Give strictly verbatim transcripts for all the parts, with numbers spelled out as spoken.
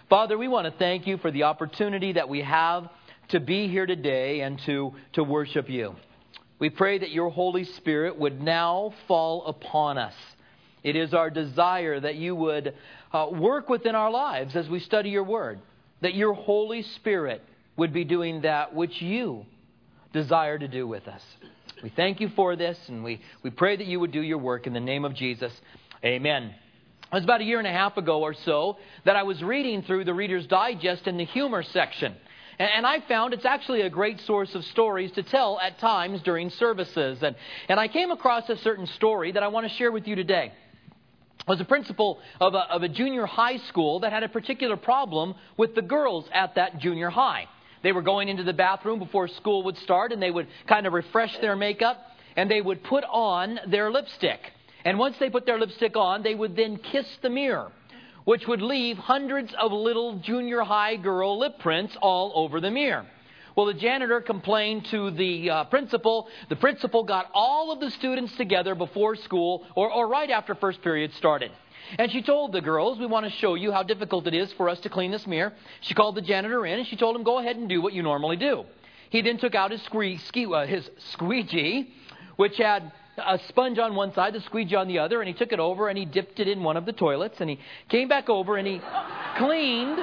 Father, we want to thank you for the opportunity that we have to be here today and to, to worship you. We pray that your Holy Spirit would now fall upon us. It is our desire that you would uh, work within our lives as we study your word, that your Holy Spirit would be doing that which you desire to do with us. We thank you for this, and we, we pray that you would do your work in the name of Jesus. Amen. It was about a year and a half ago or so that I was reading through the Reader's Digest in the humor section. And, and I found it's actually a great source of stories to tell at times during services. And, and I came across a certain story that I want to share with you today. It was a principal of a, of a junior high school that had a particular problem with the girls at that junior high. They were going into the bathroom before school would start, and they would kind of refresh their makeup, and they would put on their lipstick. And once they put their lipstick on, they would then kiss the mirror, which would leave hundreds of little junior high girl lip prints all over the mirror. Well, the janitor complained to the uh, principal. The principal got all of the students together before school or, or right after first period started. And she told the girls, we want to show you how difficult it is for us to clean this mirror. She called the janitor in and she told him, go ahead and do what you normally do. He then took out his, squee, ski, uh, his squeegee, which had a sponge on one side, the squeegee on the other, and he took it over and he dipped it in one of the toilets, and he came back over and he cleaned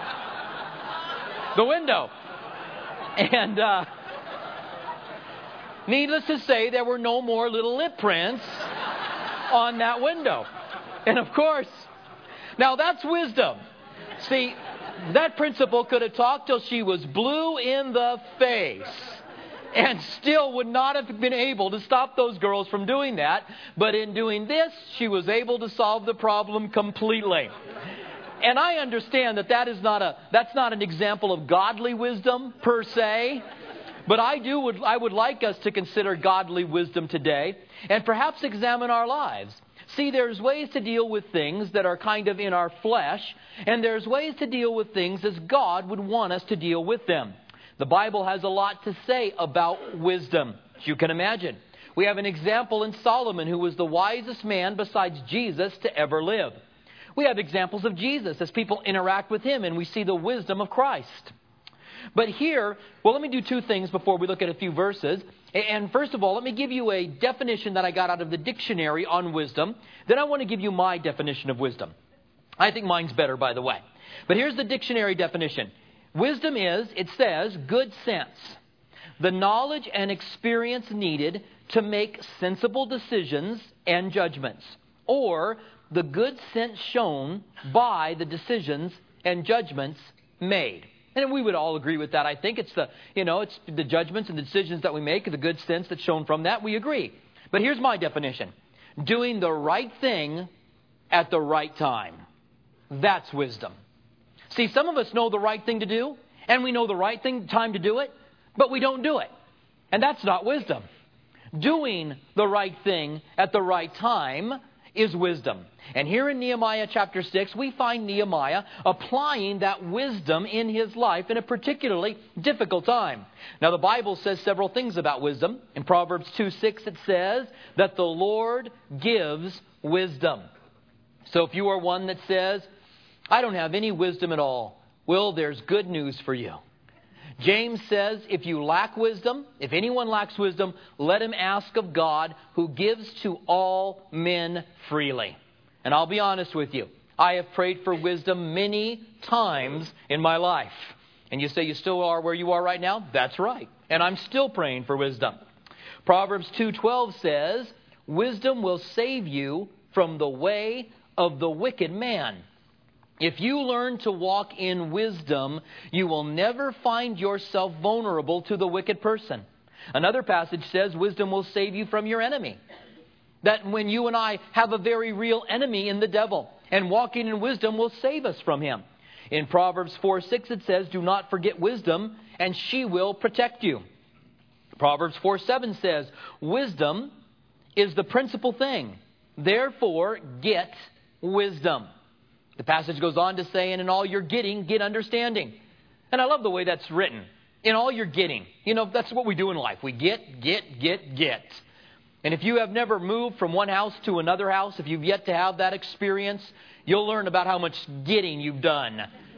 the window. And uh, needless to say, there were no more little lip prints on that window. And of course, now that's wisdom. See, that principal could have talked till she was blue in the face and still would not have been able to stop those girls from doing that. But in doing this, she was able to solve the problem completely. And I understand that that is not a that's not an example of godly wisdom per se. But I do would I would like us to consider godly wisdom today and perhaps examine our lives. See, there's ways to deal with things that are kind of in our flesh, and there's ways to deal with things as God would want us to deal with them. The Bible has a lot to say about wisdom, as you can imagine. We have an example in Solomon, who was the wisest man besides Jesus to ever live. We have examples of Jesus as people interact with him, and we see the wisdom of Christ. But here, well, let me do two things before we look at a few verses. And first of all, let me give you a definition that I got out of the dictionary on wisdom. Then I want to give you my definition of wisdom. I think mine's better, by the way. But here's the dictionary definition. Wisdom is, it says, good sense. The knowledge and experience needed to make sensible decisions and judgments. Or the good sense shown by the decisions and judgments made. And we would all agree with that. I think it's the, you know, it's the judgments and the decisions that we make, the good sense that's shown from that. We agree. But here's my definition. Doing the right thing at the right time. That's wisdom. See, some of us know the right thing to do, and we know the right thing, time to do it, but we don't do it. And that's not wisdom. Doing the right thing at the right time is wisdom. And here in Nehemiah chapter six, we find Nehemiah applying that wisdom in his life in a particularly difficult time. Now, the Bible says several things about wisdom. In Proverbs two six, it says that the Lord gives wisdom. So if you are one that says, I don't have any wisdom at all, well, there's good news for you. James says, if you lack wisdom, if anyone lacks wisdom, let him ask of God, who gives to all men freely. And I'll be honest with you, I have prayed for wisdom many times in my life. And you say you still are where you are right now? That's right. And I'm still praying for wisdom. Proverbs two twelve says, wisdom will save you from the way of the wicked man. If you learn to walk in wisdom, you will never find yourself vulnerable to the wicked person. Another passage says wisdom will save you from your enemy. That when you and I have a very real enemy in the devil, and walking in wisdom will save us from him. In Proverbs four six it says, do not forget wisdom, and she will protect you. Proverbs four seven says, wisdom is the principal thing. Therefore, get wisdom. The passage goes on to say, and in all you're getting, get understanding. And I love the way that's written. In all you're getting. You know, that's what we do in life. We get, get, get, get. And if you have never moved from one house to another house, if you've yet to have that experience, you'll learn about how much getting you've done.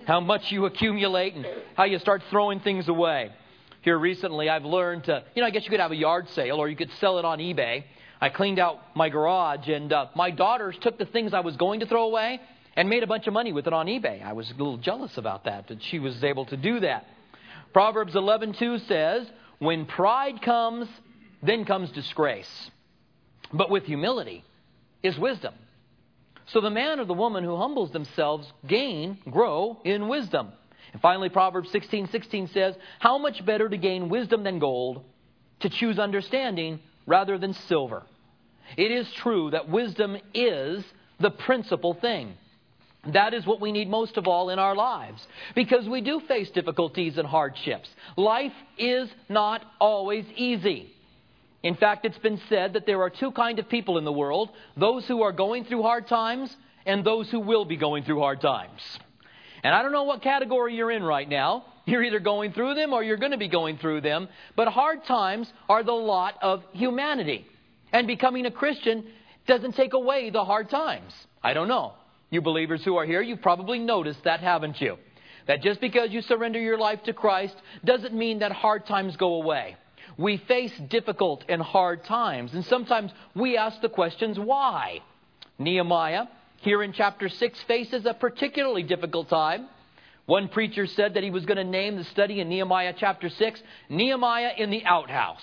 how much you accumulate and how you start throwing things away. Here recently, I've learned to, you know, I guess you could have a yard sale or you could sell it on eBay. I cleaned out my garage, and uh, my daughters took the things I was going to throw away and made a bunch of money with it on eBay. I was a little jealous about that, that she was able to do that. Proverbs eleven two says, when pride comes, then comes disgrace. But with humility is wisdom. So the man or the woman who humbles themselves gain, grow in wisdom. And finally, Proverbs sixteen sixteen says, how much better to gain wisdom than gold, to choose understanding rather than silver. It is true that wisdom is the principal thing. That is what we need most of all in our lives, because we do face difficulties and hardships. Life is not always easy. In fact, it's been said that there are two kinds of people in the world, those who are going through hard times and those who will be going through hard times. And I don't know what category you're in right now. You're either going through them or you're going to be going through them. But hard times are the lot of humanity. And becoming a Christian doesn't take away the hard times. I don't know. You believers who are here, you've probably noticed that, haven't you? That just because you surrender your life to Christ doesn't mean that hard times go away. We face difficult and hard times. And sometimes we ask the questions, why? Nehemiah, here in chapter six, faces a particularly difficult time. One preacher said that he was going to name the study in Nehemiah chapter six, Nehemiah in the Outhouse.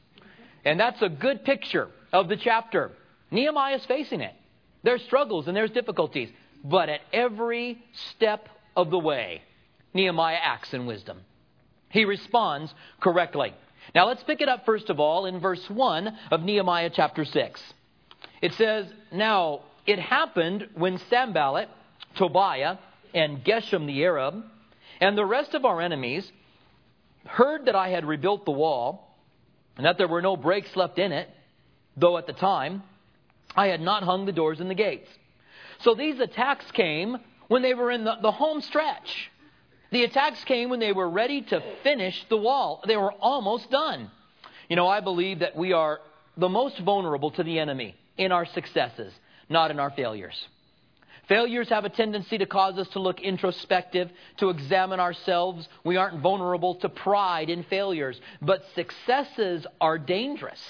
And that's a good picture of the chapter. Nehemiah's facing it. There's struggles and there's difficulties. But at every step of the way, Nehemiah acts in wisdom. He responds correctly. Now let's pick it up first of all in verse one of Nehemiah chapter six. It says, now it happened when Sanballat, Tobiah, and Geshem the Arab, and the rest of our enemies heard that I had rebuilt the wall, and that there were no breaks left in it, though at the time I had not hung the doors and the gates. So these attacks came when they were in the, the home stretch. The attacks came when they were ready to finish the wall. They were almost done. You know, I believe that we are the most vulnerable to the enemy in our successes, not in our failures. Failures have a tendency to cause us to look introspective, to examine ourselves. We aren't vulnerable to pride in failures, but successes are dangerous.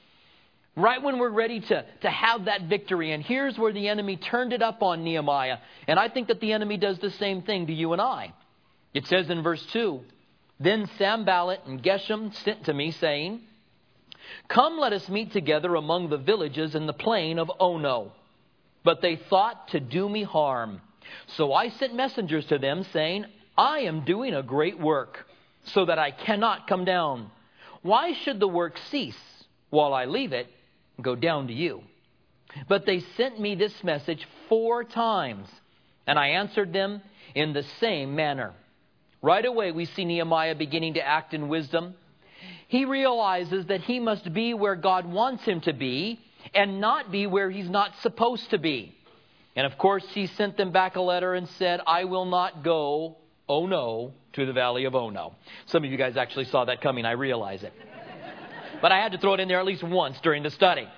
Right when we're ready to, to have that victory, and here's where the enemy turned it up on Nehemiah. And I think that the enemy does the same thing to you and I. It says in verse two, then Sanballat and Geshem sent to me, saying, come, let us meet together among the villages in the plain of Ono. But they thought to do me harm. So I sent messengers to them, saying, I am doing a great work, so that I cannot come down. Why should the work cease while I leave it and go down to you? But they sent me this message four times, and I answered them in the same manner. Right away, we see Nehemiah beginning to act in wisdom. He realizes that he must be where God wants him to be and not be where he's not supposed to be. And of course, he sent them back a letter and said, I will not go, oh no, to the valley of Ono. Some of you guys actually saw that coming, I realize it. But I had to throw it in there at least once during the study.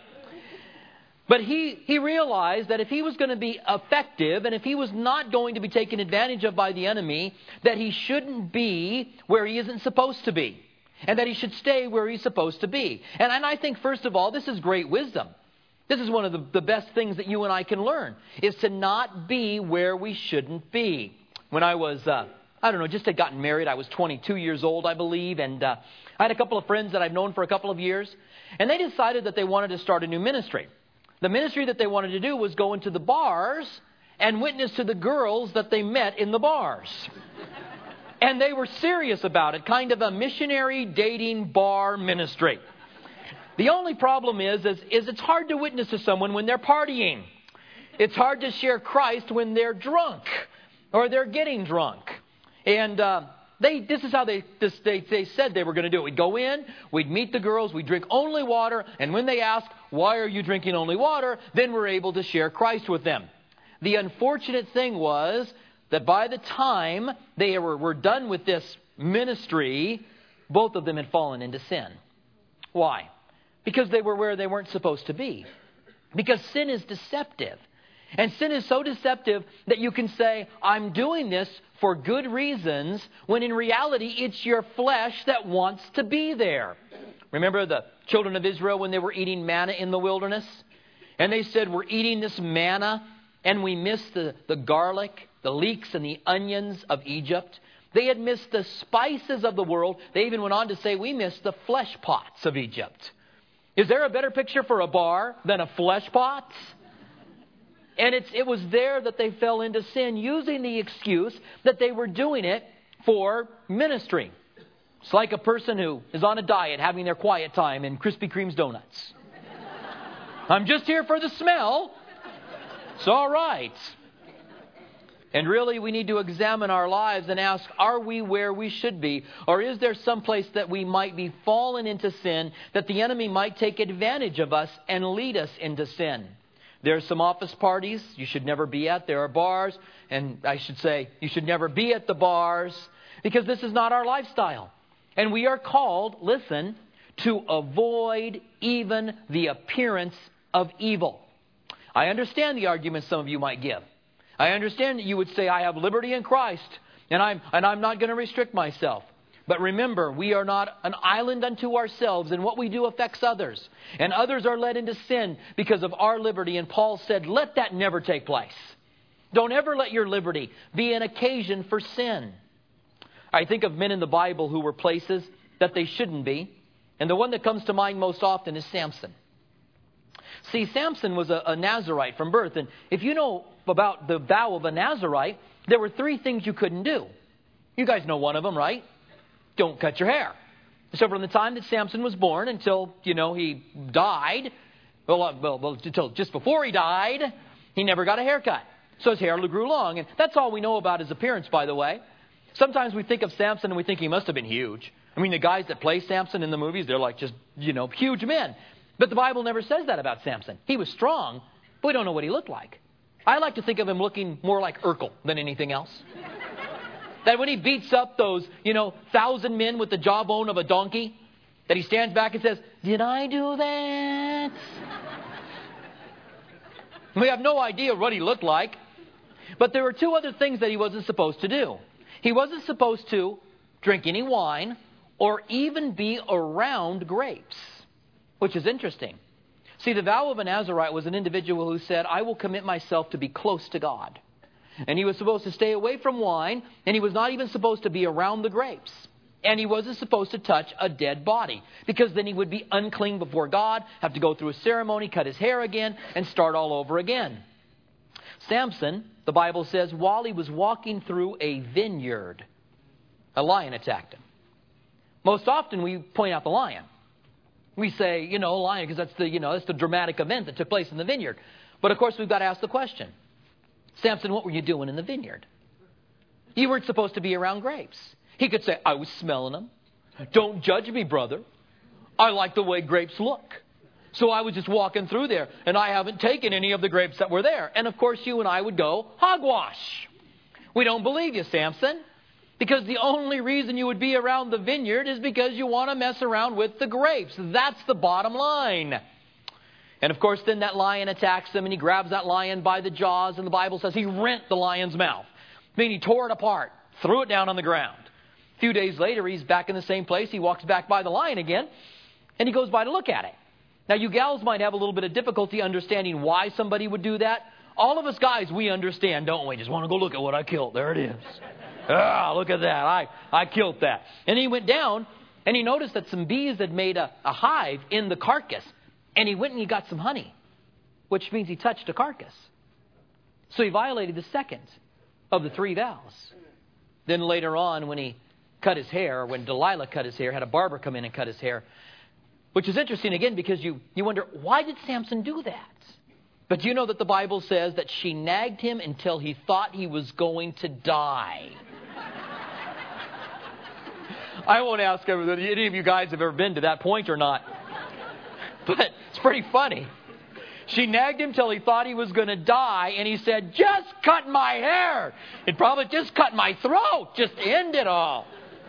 But he, he realized that if he was going to be effective and if he was not going to be taken advantage of by the enemy, that he shouldn't be where he isn't supposed to be. And that he should stay where he's supposed to be. And, and I think, first of all, this is great wisdom. This is one of the, the best things that you and I can learn, is to not be where we shouldn't be. When I was, uh, I don't know, just had gotten married, I was twenty-two years old, I believe, and uh, I had a couple of friends that I've known for a couple of years, and they decided that they wanted to start a new ministry. The ministry that they wanted to do was go into the bars and witness to the girls that they met in the bars. And they were serious about it, kind of a missionary dating bar ministry. The only problem is, is, is it's hard to witness to someone when they're partying. It's hard to share Christ when they're drunk or they're getting drunk. And uh, they this is how they, this, they they said they were going to do it. We'd go in, we'd meet the girls, we'd drink only water, and when they ask, why are you drinking only water, then we're able to share Christ with them. The unfortunate thing was that by the time they were, were done with this ministry, both of them had fallen into sin. Why? Because they were where they weren't supposed to be. Because sin is deceptive. And sin is so deceptive that you can say, I'm doing this for good reasons, when in reality it's your flesh that wants to be there. Remember the children of Israel when they were eating manna in the wilderness? And they said, we're eating this manna and we miss the, the garlic, the leeks and the onions of Egypt. They had missed the spices of the world. They even went on to say, we missed the flesh pots of Egypt. Is there a better picture for a bar than a flesh pot? And it's, it was there that they fell into sin, using the excuse that they were doing it for ministry. It's like a person who is on a diet having their quiet time in Krispy Kreme's donuts. I'm just here for the smell. It's all right. And really, we need to examine our lives and ask, are we where we should be? Or is there some place that we might be fallen into sin, that the enemy might take advantage of us and lead us into sin? There are some office parties you should never be at. There are bars, and I should say you should never be at the bars, because this is not our lifestyle. And we are called, listen, to avoid even the appearance of evil. I understand the arguments some of you might give. I understand that you would say, I have liberty in Christ, and I'm, and I'm not going to restrict myself. But remember, we are not an island unto ourselves, and what we do affects others. And others are led into sin because of our liberty. And Paul said, let that never take place. Don't ever let your liberty be an occasion for sin. I think of men in the Bible who were places that they shouldn't be. And the one that comes to mind most often is Samson. See, Samson was a, a Nazirite from birth. And if you know about the vow of a Nazirite, there were three things you couldn't do. You guys know one of them, right? Don't cut your hair. So from the time that Samson was born until, you know, he died, well, uh, well, well, until just before he died, he never got a haircut. So his hair grew long. And that's all we know about his appearance, by the way. Sometimes we think of Samson and we think he must have been huge. I mean, the guys that play Samson in the movies, they're like just, you know, huge men. But the Bible never says that about Samson. He was strong, but we don't know what he looked like. I like to think of him looking more like Urkel than anything else. That when he beats up those, you know, thousand men with the jawbone of a donkey, that he stands back and says, did I do that? We have no idea what he looked like. But there were two other things that he wasn't supposed to do. He wasn't supposed to drink any wine or even be around grapes, which is interesting. See, the vow of a Nazirite was an individual who said, I will commit myself to be close to God. And he was supposed to stay away from wine, and he was not even supposed to be around the grapes. And he wasn't supposed to touch a dead body, because then he would be unclean before God, have to go through a ceremony, cut his hair again, and start all over again. Samson, the Bible says, while he was walking through a vineyard, a lion attacked him. Most often we point out the lion. We say, you know, lion, because that's the, you know, that's the dramatic event that took place in the vineyard. But of course we've got to ask the question, Samson, what were you doing in the vineyard? You weren't supposed to be around grapes. He could say, I was smelling them. Don't judge me, brother. I like the way grapes look. So I was just walking through there, and I haven't taken any of the grapes that were there. And of course you and I would go, hogwash. We don't believe you, Samson. Because the only reason you would be around the vineyard is because you want to mess around with the grapes. That's the bottom line. And of course, then that lion attacks him, and he grabs that lion by the jaws, and the Bible says he rent the lion's mouth. I mean, he tore it apart, threw it down on the ground. A few days later, he's back in the same place. He walks back by the lion again, and he goes by to look at it. Now, you gals might have a little bit of difficulty understanding why somebody would do that. All of us guys, we understand, don't we? Just want to go look at what I killed. There it is. Ah, look at that. I, I killed that. And he went down, and he noticed that some bees had made a, a hive in the carcass. And he went and he got some honey, which means he touched a carcass. So he violated the second of the three vows. Then later on, when he cut his hair, when Delilah cut his hair, had a barber come in and cut his hair, which is interesting again because you, you wonder, why did Samson do that? But you know that the Bible says that she nagged him until he thought he was going to die. I won't ask if any of you guys have ever been to that point or not. But it's pretty funny. She nagged him till he thought he was going to die, and he said, just cut my hair. It probably just cut my throat. Just end it all.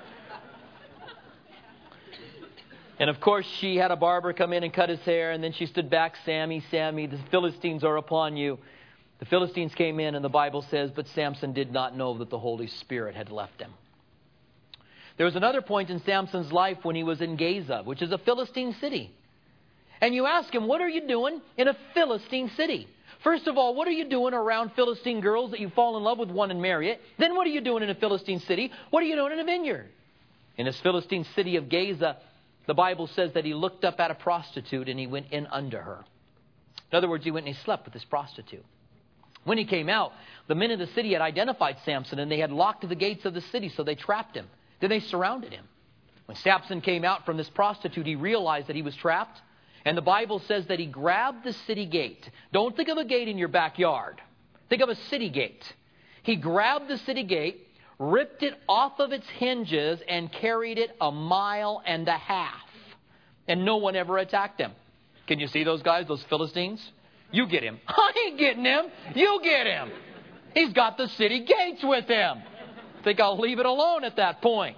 And of course, she had a barber come in and cut his hair, and then she stood back, Sammy, Sammy, the Philistines are upon you. The Philistines came in, and the Bible says, but Samson did not know that the Holy Spirit had left him. There was another point in Samson's life when he was in Gaza, which is a Philistine city. And you ask him, what are you doing in a Philistine city? First of all, what are you doing around Philistine girls that you fall in love with one and marry it? Then what are you doing in a Philistine city? What are you doing in a vineyard? In this Philistine city of Gaza, the Bible says that he looked up at a prostitute and he went in under her. In other words, he went and he slept with this prostitute. When he came out, the men of the city had identified Samson and they had locked the gates of the city, so they trapped him. Then they surrounded him. When Samson came out from this prostitute, he realized that he was trapped. And the Bible says that he grabbed the city gate. Don't think of a gate in your backyard. Think of a city gate. He grabbed the city gate, ripped it off of its hinges, and carried it a mile and a half. And no one ever attacked him. Can you see those guys, those Philistines? You get him. I ain't getting him. You get him. He's got the city gates with him. I think I'll leave it alone at that point.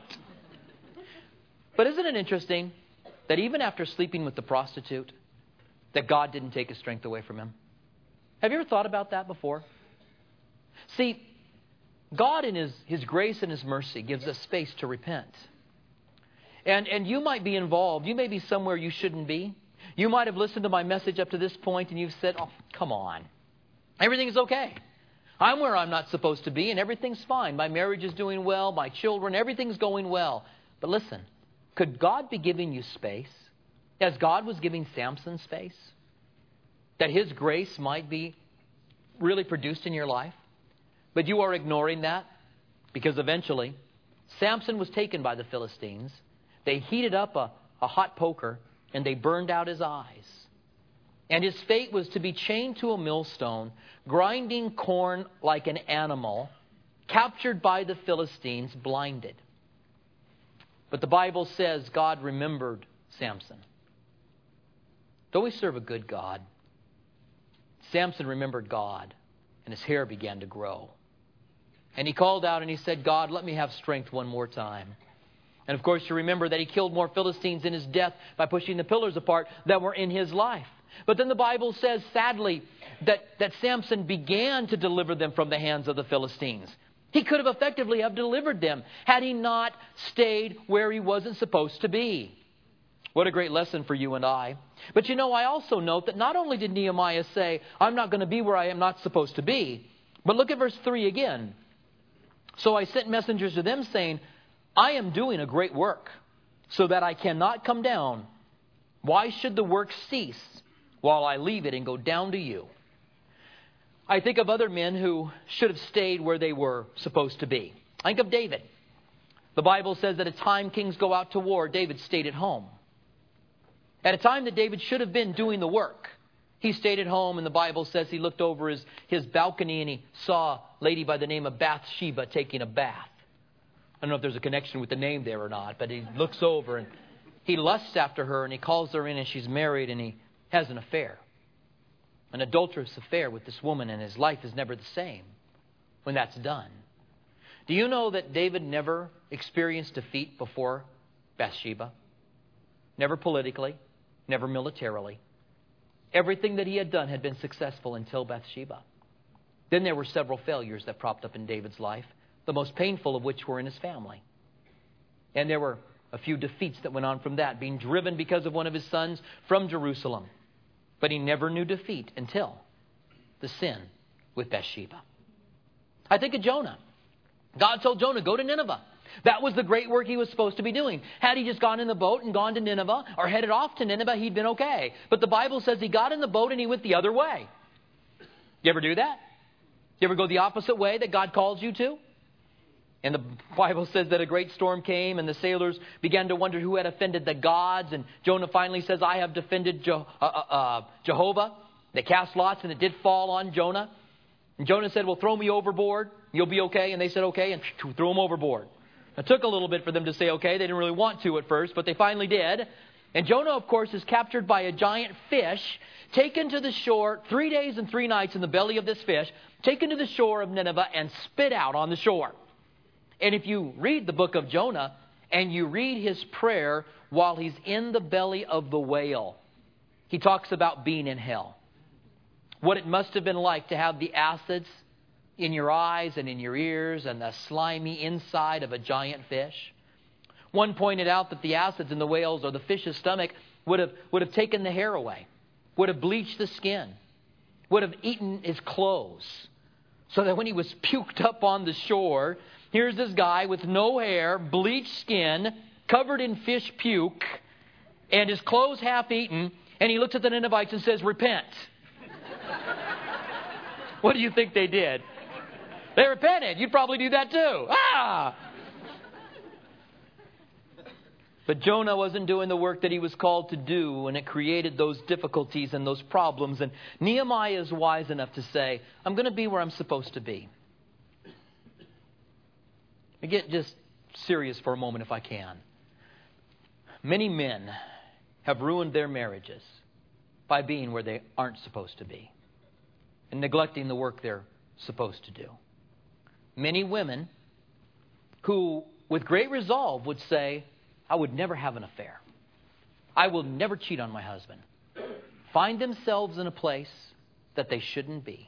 But isn't it interesting that even after sleeping with the prostitute, that God didn't take his strength away from him? Have you ever thought about that before? See, God in his, his grace and his mercy gives us space to repent. And, and you might be involved. You may be somewhere you shouldn't be. You might have listened to my message up to this point and you've said, oh, come on. Everything's okay. I'm where I'm not supposed to be and everything's fine. My marriage is doing well. My children, everything's going well. But listen, could God be giving you space as God was giving Samson space? That his grace might be really produced in your life? But you are ignoring that because eventually Samson was taken by the Philistines. They heated up a, a hot poker and they burned out his eyes. And his fate was to be chained to a millstone, grinding corn like an animal, captured by the Philistines, blinded. But the Bible says God remembered Samson. Don't we serve a good God? Samson remembered God, and his hair began to grow. And he called out and he said, God, let me have strength one more time. And of course, you remember that he killed more Philistines in his death by pushing the pillars apart that were in his life. But then the Bible says, sadly, that, that Samson began to deliver them from the hands of the Philistines. He could have effectively have delivered them had he not stayed where he wasn't supposed to be. What a great lesson for you and I. But you know, I also note that not only did Nehemiah say, I'm not going to be where I am not supposed to be, but look at verse three again. So I sent messengers to them saying, I am doing a great work so that I cannot come down. Why should the work cease while I leave it and go down to you? I think of other men who should have stayed where they were supposed to be. I think of David. The Bible says that at a time kings go out to war, David stayed at home. At a time that David should have been doing the work, he stayed at home, and the Bible says he looked over his, his balcony and he saw a lady by the name of Bathsheba taking a bath. I don't know if there's a connection with the name there or not, but he looks over and he lusts after her and he calls her in and she's married and he has an affair. An adulterous affair with this woman, and his life is never the same when that's done. Do you know that David never experienced defeat before Bathsheba? Never politically, never militarily. Everything that he had done had been successful until Bathsheba. Then there were several failures that propped up in David's life, the most painful of which were in his family. And there were a few defeats that went on from that, being driven because of one of his sons from Jerusalem. But he never knew defeat until the sin with Bathsheba. I think of Jonah. God told Jonah, go to Nineveh. That was the great work he was supposed to be doing. Had he just gone in the boat and gone to Nineveh or headed off to Nineveh, he'd been okay. But the Bible says he got in the boat and he went the other way. You ever do that? You ever go the opposite way that God calls you to? And the Bible says that a great storm came and the sailors began to wonder who had offended the gods. And Jonah finally says, I have defended Je- uh, uh, uh, Jehovah. They cast lots and it did fall on Jonah. And Jonah said, well, throw me overboard. You'll be okay. And they said, okay. And threw him overboard. It took a little bit for them to say okay. They didn't really want to at first, but they finally did. And Jonah, of course, is captured by a giant fish, taken to the shore, three days and three nights in the belly of this fish, taken to the shore of Nineveh and spit out on the shore. And if you read the book of Jonah and you read his prayer while he's in the belly of the whale, he talks about being in hell. what it must have been like to have the acids in your eyes and in your ears and the slimy inside of a giant fish. One pointed out that the acids in the whale's or the fish's stomach would have, would have taken the hair away, would have bleached the skin, would have eaten his clothes, so that when he was puked up on the shore, here's this guy with no hair, bleached skin, covered in fish puke, and his clothes half eaten, and he looks at the Ninevites and says, repent. What do you think they did? They repented. You'd probably do that too. Ah! But Jonah wasn't doing the work that he was called to do, and it created those difficulties and those problems. And Nehemiah is wise enough to say, I'm going to be where I'm supposed to be. I get just serious for a moment if I can. Many men have ruined their marriages by being where they aren't supposed to be and neglecting the work they're supposed to do. Many women who, with great resolve, would say, I would never have an affair. I will never cheat on my husband. Find themselves in a place that they shouldn't be.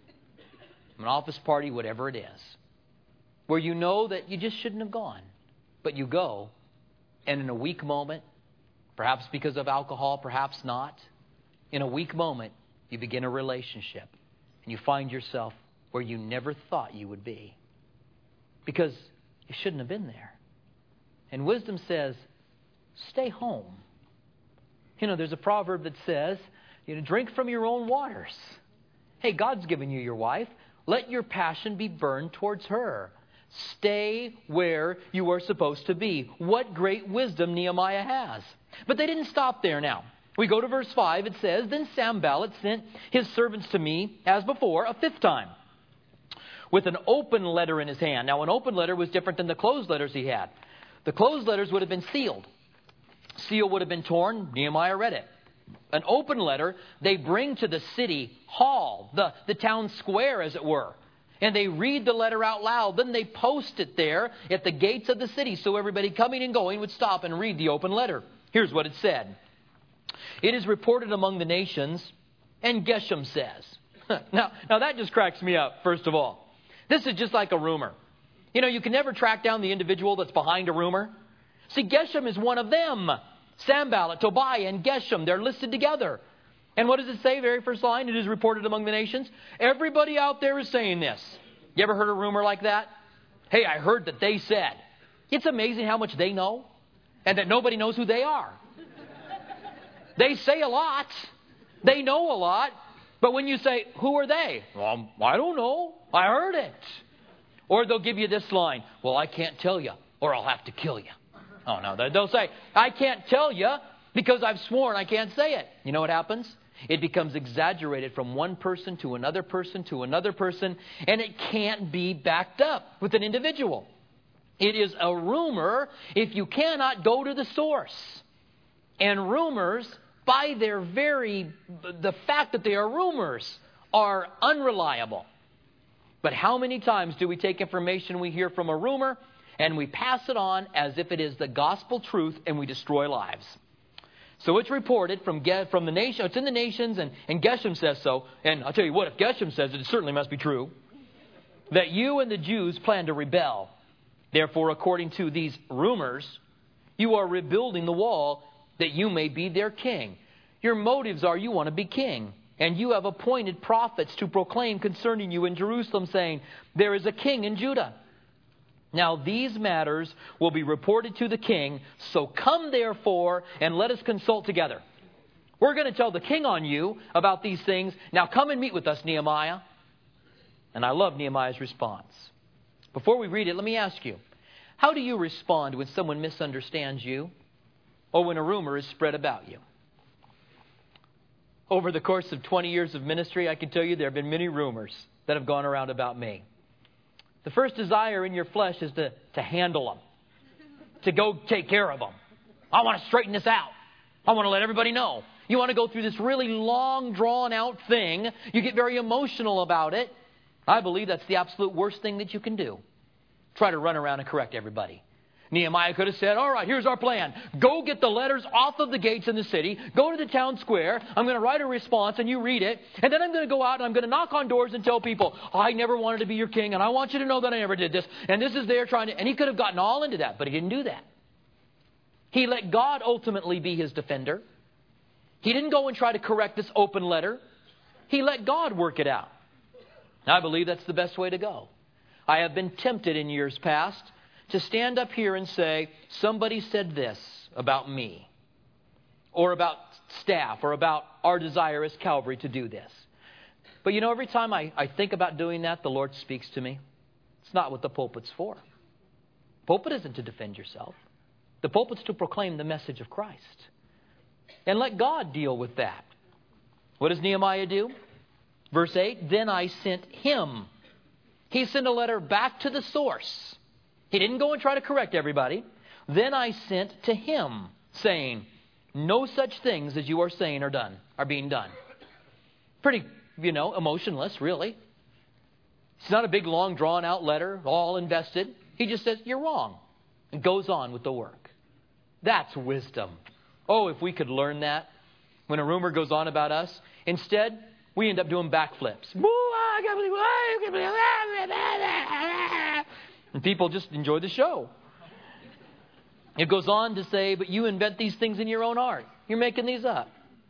An office party, whatever it is, where you know that you just shouldn't have gone. But you go, and in a weak moment, perhaps because of alcohol, perhaps not, in a weak moment, you begin a relationship. And you find yourself where you never thought you would be. Because you shouldn't have been there. And wisdom says, stay home. You know, there's a proverb that says, you know, drink from your own waters. Hey, God's given you your wife. Let your passion be burned towards her. Stay where you are supposed to be. What great wisdom Nehemiah has. But they didn't stop there now. We go to verse five. It says, then Sanballat sent his servants to me, as before, a fifth time, with an open letter in his hand. Now, an open letter was different than the closed letters he had. The closed letters would have been sealed. Seal would have been torn. Nehemiah read it. An open letter they bring to the city hall, the, the town square, as it were. And they read the letter out loud. Then they post it there at the gates of the city so everybody coming and going would stop and read the open letter. Here's what it said. It is reported among the nations, and Geshem says. now, now that just cracks me up, first of all. This is just like a rumor. You know, you can never track down the individual that's behind a rumor. See, Geshem is one of them. Sanballat, Tobiah, and Geshem, they're listed together. And what does it say? Very first line, it is reported among the nations. Everybody out there is saying this. You ever heard a rumor like that? Hey, I heard that they said. It's amazing how much they know and that nobody knows who they are. They say a lot. They know a lot. But when you say, who are they? Well, I don't know. I heard it. Or they'll give you this line, well, I can't tell you, or I'll have to kill you. Oh, no, they'll say, I can't tell you because I've sworn I can't say it. You know what happens? It becomes exaggerated from one person to another person to another person, and it can't be backed up with an individual. It is a rumor if you cannot go to the source. And rumors, by their very, the fact that they are rumors, are unreliable. But how many times do we take information we hear from a rumor and we pass it on as if it is the gospel truth and we destroy lives? So it's reported from from the nation. It's in the nations, and, and Geshem says so. And I'll tell you what, if Geshem says it, it certainly must be true. That you and the Jews plan to rebel. Therefore, according to these rumors, you are rebuilding the wall that you may be their king. Your motives are you want to be king. And you have appointed prophets to proclaim concerning you in Jerusalem, saying, there is a king in Judah. Now these matters will be reported to the king. So come therefore and let us consult together. We're going to tell the king on you about these things. Now come and meet with us, Nehemiah. And I love Nehemiah's response. Before we read it, let me ask you, how do you respond when someone misunderstands you or when a rumor is spread about you? Over the course of twenty years of ministry, I can tell you there have been many rumors that have gone around about me. The first desire in your flesh is to, to handle them, to go take care of them. I want to straighten this out. I want to let everybody know. You want to go through this really long, drawn-out thing. You get very emotional about it. I believe that's the absolute worst thing that you can do. Try to run around and correct everybody. Nehemiah could have said, all right, here's our plan. Go get the letters off of the gates in the city. Go to the town square. I'm going to write a response and you read it. And then I'm going to go out and I'm going to knock on doors and tell people, I never wanted to be your king. And I want you to know that I never did this. And this is there trying to, and he could have gotten all into that, but he didn't do that. He let God ultimately be his defender. He didn't go and try to correct this open letter. He let God work it out. I believe that's the best way to go. I have been tempted in years past to stand up here and say, somebody said this about me, or about staff, or about our desire as Calvary to do this. But you know, every time I, I think about doing that, the Lord speaks to me. It's not what the pulpit's for. Pulpit isn't to defend yourself. The pulpit's to proclaim the message of Christ. And let God deal with that. What does Nehemiah do? Verse eight, then I sent him. He sent a letter back to the source. He didn't go and try to correct everybody. Then I sent to him, saying, no such things as you are saying are done, are being done. Pretty, you know, emotionless, really. It's not a big, long, drawn-out letter, all invested. He just says, you're wrong, and goes on with the work. That's wisdom. Oh, if we could learn that. When a rumor goes on about us, instead, we end up doing backflips. And people just enjoy the show. It goes on to say, but you invent these things in your own heart. You're making these up.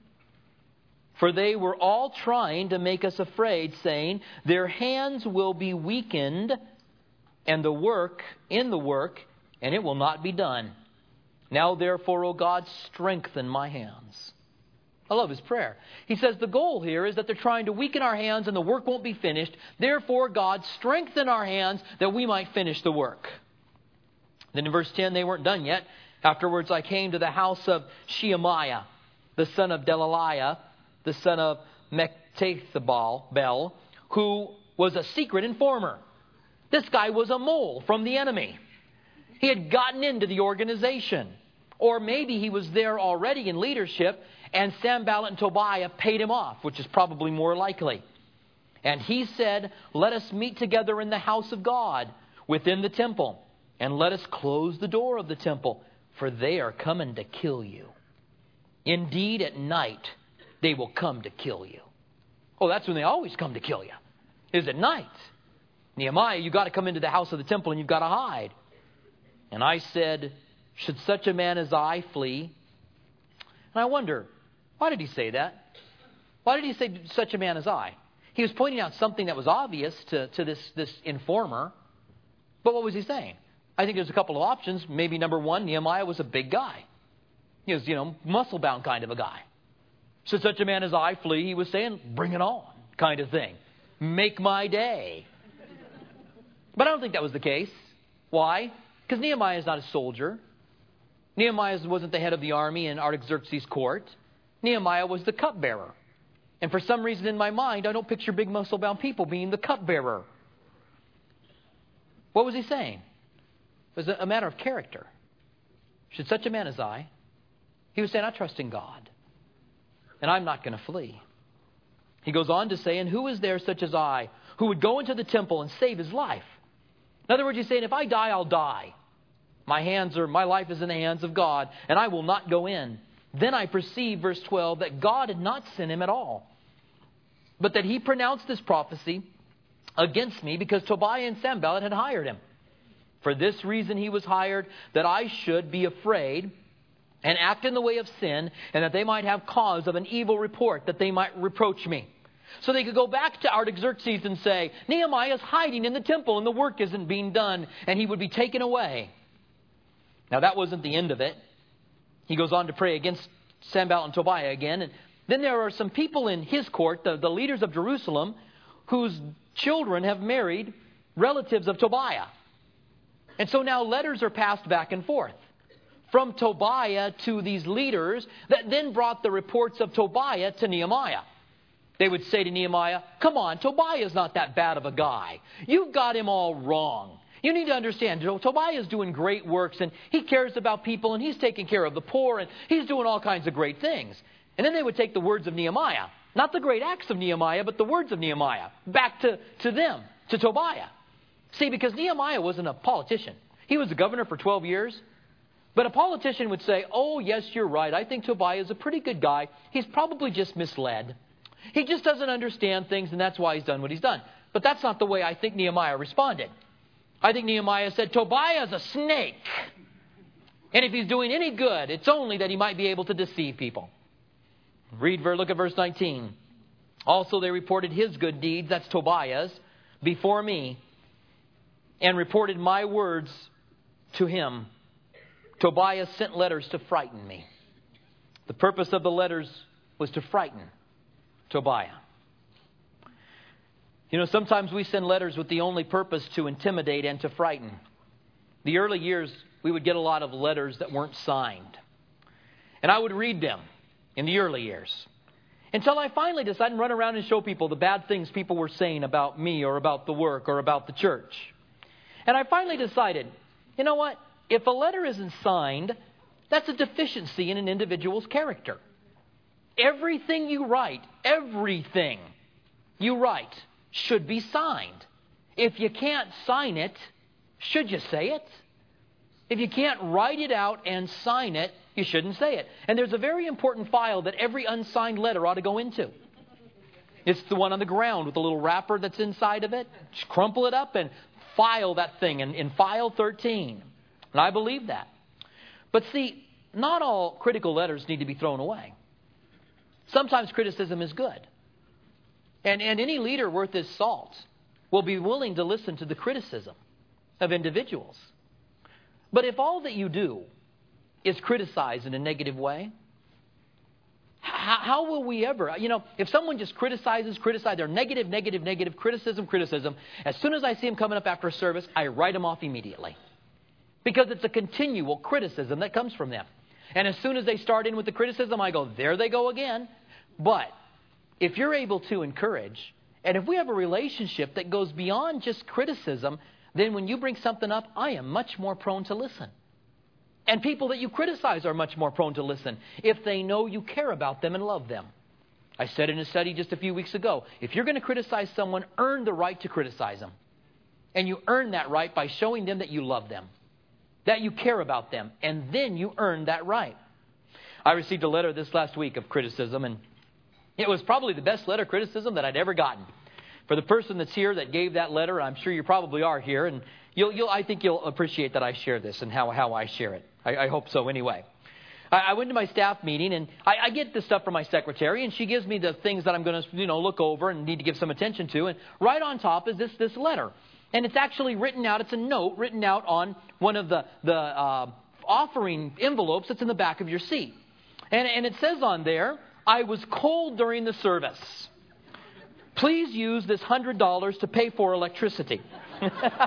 For they were all trying to make us afraid, saying, their hands will be weakened and the work in the work, and it will not be done. Now, therefore, O God, strengthen my hands. I love his prayer. He says the goal here is that they're trying to weaken our hands and the work won't be finished. Therefore, God, strengthen our hands that we might finish the work. Then in verse ten, they weren't done yet. Afterwards, I came to the house of Shemaiah, the son of Delaliah, the son of Mechathabel, who was a secret informer. This guy was a mole from the enemy. He had gotten into the organization. Or maybe he was there already in leadership, and Sanballat and Tobiah paid him off, which is probably more likely. And he said, let us meet together in the house of God within the temple, and let us close the door of the temple, for they are coming to kill you. Indeed, at night, they will come to kill you. Oh, that's when they always come to kill you, is at night. Nehemiah, you've got to come into the house of the temple and you've got to hide. And I said, should such a man as I flee? And I wonder, why did he say that? Why did he say such a man as I? He was pointing out something that was obvious to, to this, this informer. But what was he saying? I think there's a couple of options. Maybe number one, Nehemiah was a big guy. He was, you know, muscle-bound kind of a guy. Should such a man as I flee? He was saying, bring it on, kind of thing. Make my day. But I don't think that was the case. Why? Because Nehemiah is not a soldier. Nehemiah wasn't the head of the army in Artaxerxes' court. Nehemiah was the cupbearer. And for some reason in my mind, I don't picture big muscle-bound people being the cupbearer. What was he saying? It was a matter of character. Should such a man as I? He was saying, I trust in God. And I'm not going to flee. He goes on to say, and who is there such as I, who would go into the temple and save his life? In other words, he's saying, if I die, I'll die. My hands are, my life is in the hands of God, and I will not go in. Then I perceive, verse twelve, that God had not sent him at all, but that he pronounced this prophecy against me because Tobiah and Sanballat had hired him. For this reason he was hired, that I should be afraid and act in the way of sin, and that they might have cause of an evil report, that they might reproach me. So they could go back to Artaxerxes and say, Nehemiah is hiding in the temple and the work isn't being done, and he would be taken away. Now that wasn't the end of it. He goes on to pray against Sanballat and Tobiah again. And then there are some people in his court, the, the leaders of Jerusalem, whose children have married relatives of Tobiah. And so now letters are passed back and forth from Tobiah to these leaders that then brought the reports of Tobiah to Nehemiah. They would say to Nehemiah, come on, Tobiah's not that bad of a guy. You've got him all wrong. You need to understand, Tobiah is doing great works, and he cares about people, and he's taking care of the poor, and he's doing all kinds of great things. And then they would take the words of Nehemiah, not the great acts of Nehemiah, but the words of Nehemiah, back to, to them, to Tobiah. See, because Nehemiah wasn't a politician. He He was the governor for twelve years. But a politician would say, oh, yes, you're right. I think Tobiah is a pretty good guy. He's probably just misled. He just doesn't understand things, and that's why he's done what he's done. But that's not the way I think Nehemiah responded. I think Nehemiah said, Tobiah is a snake. And if he's doing any good, it's only that he might be able to deceive people. Read, look at verse nineteen. Also they reported his good deeds, that's Tobiah's, before me, and reported my words to him. Tobiah sent letters to frighten me. The purpose of the letters was to frighten Tobiah. You know, sometimes we send letters with the only purpose to intimidate and to frighten. The early years, we would get a lot of letters that weren't signed. And I would read them in the early years. Until I finally decided to run around and show people the bad things people were saying about me or about the work or about the church. And I finally decided, you know what? If a letter isn't signed, that's a deficiency in an individual's character. Everything you write, everything you write should be signed. If you can't sign it, should you say it? If you can't write it out and sign it, you shouldn't say it. And there's a very important file that every unsigned letter ought to go into. It's the one on the ground with the little wrapper that's inside of it. Just crumple it up and file that thing in, in file thirteen. And I believe that. But see, not all critical letters need to be thrown away. Sometimes criticism is good. And, and any leader worth his salt will be willing to listen to the criticism of individuals. But if all that you do is criticize in a negative way, how, how will we ever, you know, if someone just criticizes, criticizes, they're negative, negative, negative, criticism, criticism, as soon as I see them coming up after a service, I write them off immediately. Because it's a continual criticism that comes from them. And as soon as they start in with the criticism, I go, there they go again. But if you're able to encourage, and if we have a relationship that goes beyond just criticism, then when you bring something up, I am much more prone to listen. And people that you criticize are much more prone to listen if they know you care about them and love them. I said in a study just a few weeks ago, if you're going to criticize someone, earn the right to criticize them. And you earn that right by showing them that you love them, that you care about them, and then you earn that right. I received a letter this last week of criticism, and it was probably the best letter of criticism that I'd ever gotten. For the person that's here that gave that letter, I'm sure you probably are here, and you'll, you'll, I think you'll appreciate that I share this and how, how I share it. I, I hope so anyway. I, I went to my staff meeting, and I, I get this stuff from my secretary, and she gives me the things that I'm going to, you know, look over and need to give some attention to, and right on top is this, this letter. And it's actually written out, it's a note written out on one of the, the uh, offering envelopes that's in the back of your seat. And, and it says on there, I was cold during the service. Please use this one hundred dollars to pay for electricity. and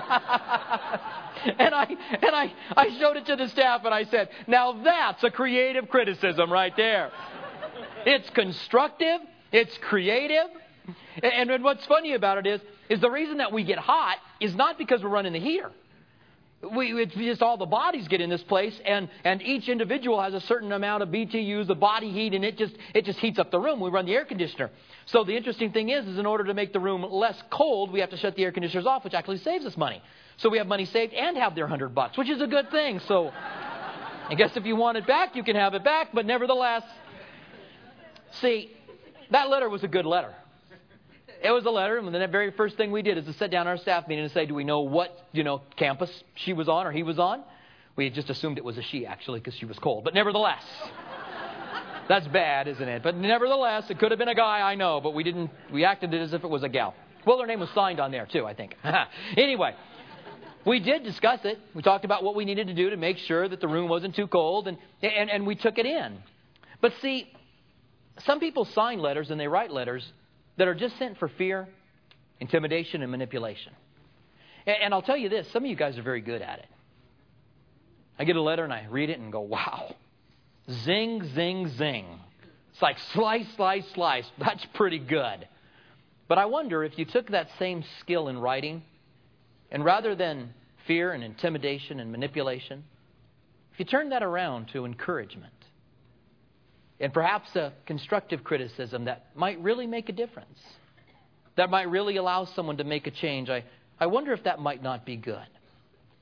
I and I, I showed it to the staff and I said, now that's a creative criticism right there. It's constructive. It's creative. And, and what's funny about it is, is the reason that we get hot is not because we're running the heater. We, it's just all the bodies get in this place, and, and each individual has a certain amount of B T Us, the body heat, and it just it just heats up the room. We run the air conditioner. So the interesting thing is, is in order to make the room less cold, we have to shut the air conditioners off, which actually saves us money. So we have money saved and have their hundred bucks, which is a good thing. So I guess if you want it back, you can have it back. But nevertheless, see, that letter was a good letter. It was a letter, and the very first thing we did is to sit down our staff meeting and say, do we know what, you know, campus she was on or he was on? We just assumed it was a she, actually, because she was cold. But nevertheless, that's bad, isn't it? But nevertheless, it could have been a guy, I know, but we didn't, we acted it as if it was a gal. Well, her name was signed on there, too, I think. Anyway, we did discuss it. We talked about what we needed to do to make sure that the room wasn't too cold, and, and, and we took it in. But see, some people sign letters and they write letters that are just sent for fear, intimidation, and manipulation. And, and I'll tell you this, some of you guys are very good at it. I get a letter and I read it and go, wow. Zing, zing, zing. It's like slice, slice, slice. That's pretty good. But I wonder if you took that same skill in writing, and rather than fear and intimidation and manipulation, if you turned that around to encouragement, and perhaps a constructive criticism that might really make a difference, that might really allow someone to make a change, I, I wonder if that might not be good.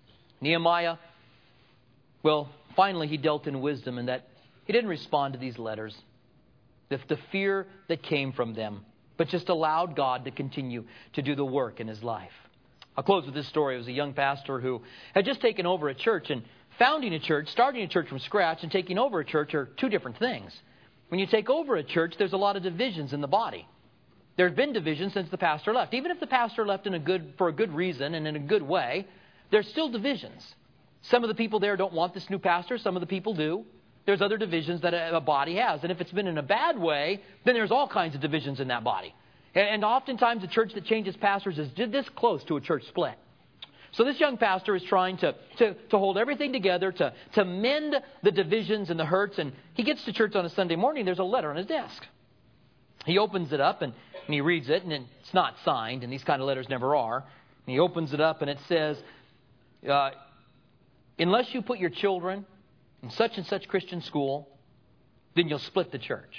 Nehemiah, well, finally he dealt in wisdom in that he didn't respond to these letters, the, the fear that came from them, but just allowed God to continue to do the work in his life. I'll close with this story. It was a young pastor who had just taken over a church, and founding a church, starting a church from scratch, and taking over a church are two different things. When you take over a church, there's a lot of divisions in the body. There have been divisions since the pastor left. Even if the pastor left in a good, for a good reason and in a good way, there's still divisions. Some of the people there don't want this new pastor. Some of the people do. There's other divisions that a, a body has. And if it's been in a bad way, then there's all kinds of divisions in that body. And, and oftentimes a church that changes pastors is this close to a church split. So this young pastor is trying to, to, to hold everything together, to, to mend the divisions and the hurts. And he gets to church on a Sunday morning. There's a letter on his desk. He opens it up and, and he reads it. And it's not signed. And these kind of letters never are. And he opens it up and it says, uh, unless you put your children in such and such Christian school, then you'll split the church.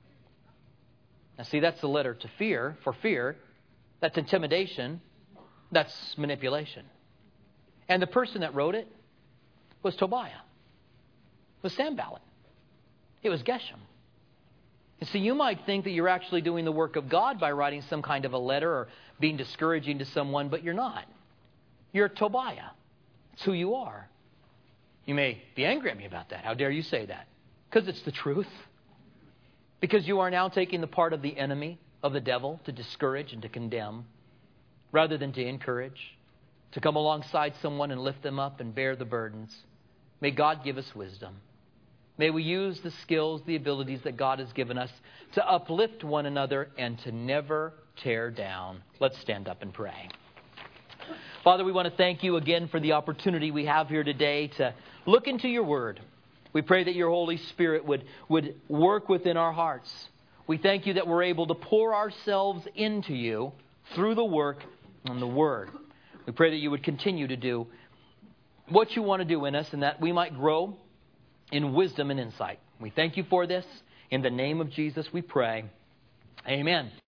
Now see, that's the letter to fear, for fear. That's intimidation. That's manipulation. And the person that wrote it was Tobiah. It was Sanballat. It was Geshem. And so you might think that you're actually doing the work of God by writing some kind of a letter or being discouraging to someone, but you're not. You're Tobiah. It's who you are. You may be angry at me about that. How dare you say that? Because it's the truth. Because you are now taking the part of the enemy, of the devil, to discourage and to condemn, rather than to encourage, to come alongside someone and lift them up and bear the burdens. May God give us wisdom. May we use the skills, the abilities that God has given us to uplift one another and to never tear down. Let's stand up and pray. Father, we want to thank you again for the opportunity we have here today to look into your word. We pray that your Holy Spirit would, would work within our hearts. We thank you that we're able to pour ourselves into you through the work and the word. We pray that you would continue to do what you want to do in us and that we might grow in wisdom and insight. We thank you for this. In the name of Jesus we pray. Amen.